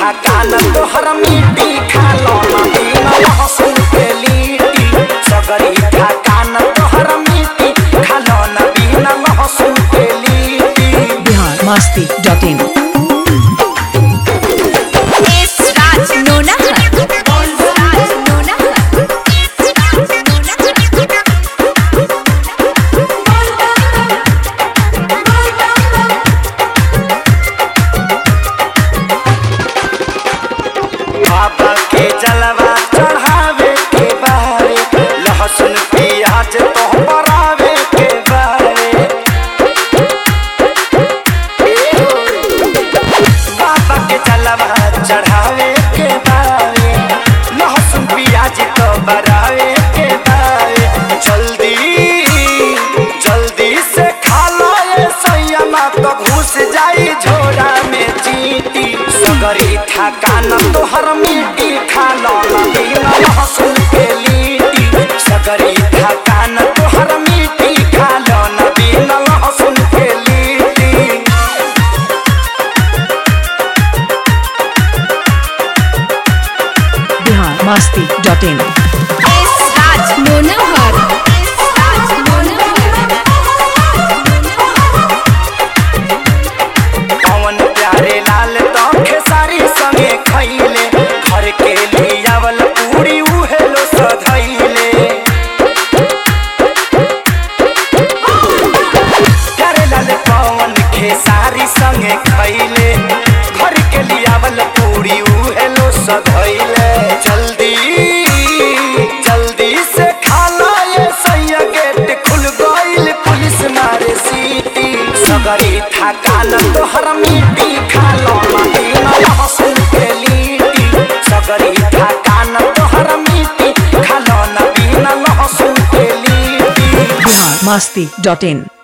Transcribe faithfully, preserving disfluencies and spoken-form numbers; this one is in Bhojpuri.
थकान तोहर मिट्टी खालो ना बिना लहसुन के लिट्टी सगरी थकान तोहर मिट्टी खालो ना बिना लहसुन के लिट्टी। Bihar Masti dot in. बाबा के जलवा चढ़ावे के बारे लहसुन प्याज तो बरावे के बारे बाबा के जलवा चढ़ावे के बारे लहसुन प्याज तो बरावे के बारे जल्दी जल्दी से खा लो ये सैया तो घुस जाई झोरा में चींटी सगरी थकान तोहर मिट्टी खालो ना बिना लहसुन के लिट्टी सगरी थकान तोहर मिट्टी खालो ना बिना लहसुन के लिट्टी। Bihar Masti dot in. पवन प्यारे लाल तो खेसारी संगे खैले घर के लियावल पूरी उहेलो सधैले प्यारे लाल पवन खेसारी संगे खैले घर के लियावल पूरी उहेलो सधैले जल्दी जल्दी से खा लो ये सैया गेट खुल गइल पुलिस मारे सीटी सगरी थकान तोहर मिट्टी खालो ना बिना लहसुन के लिट्टी सगरी थकान तोहर मिट्टी खालो ना बिना लहसुन के लिट्टी। बिहार मस्ती डॉट इन।